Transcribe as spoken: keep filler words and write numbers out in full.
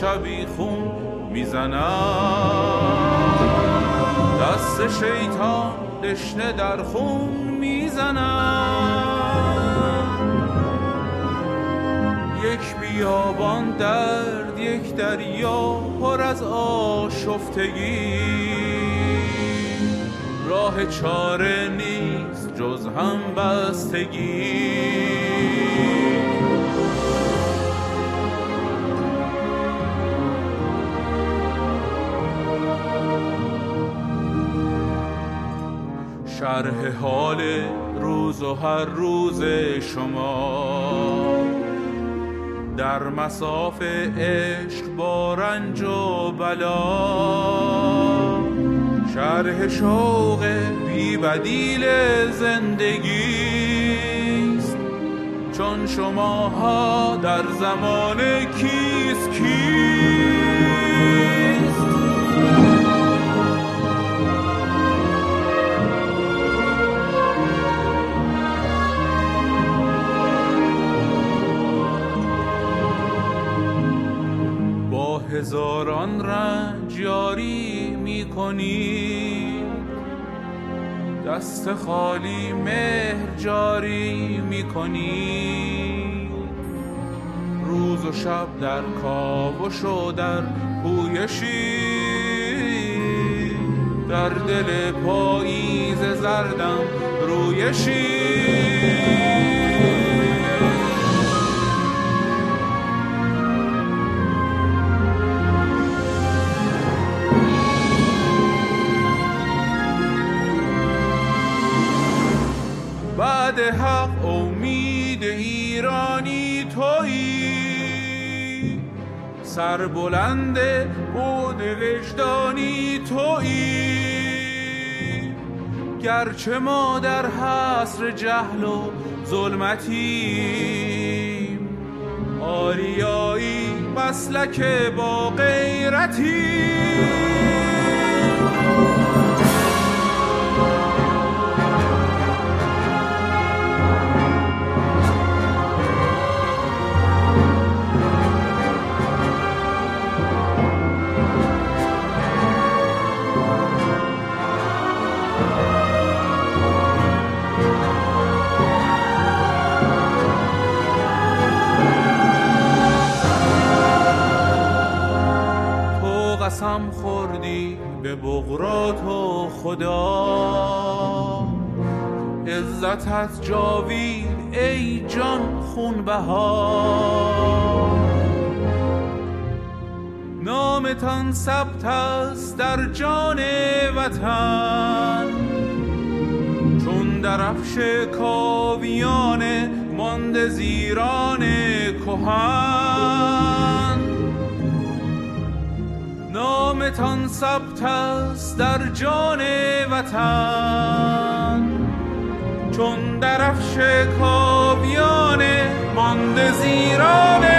شبیخون میزنم، دست شیطان دشنه در خون میزنم. یک بیابان درد، یک دریا پر از آشفتگی، راه چاره نیست جز هم بستگی. شرح حال روز و هر روز شما در مصاف عشق با رنج و بلا، شرح شوق بی بدیل زندگیست، چون شما ها در زمان کیست کیست. با هزاران رنج یاری می کنی، دست خالی مهر جاری می کنی. روز و شب در کاوش و در پویشی، در دل پاییز زردم رویشی. بعد حق امید ایرانی تویی، سربلند بود وجدانی تویی. گرچه ما در حصر جهل و ظلمتیم، آریایی مسلک با غیرتی. قسم خوردی به بغرات و خدا، عزتت جاوید ای جان خونبها. نامتان ثبت است در جان وطن، چون درفش کاویان مانده زیران کهن. نامتان ثبت است در جان وطن، چون درفش کاویان مانده زیران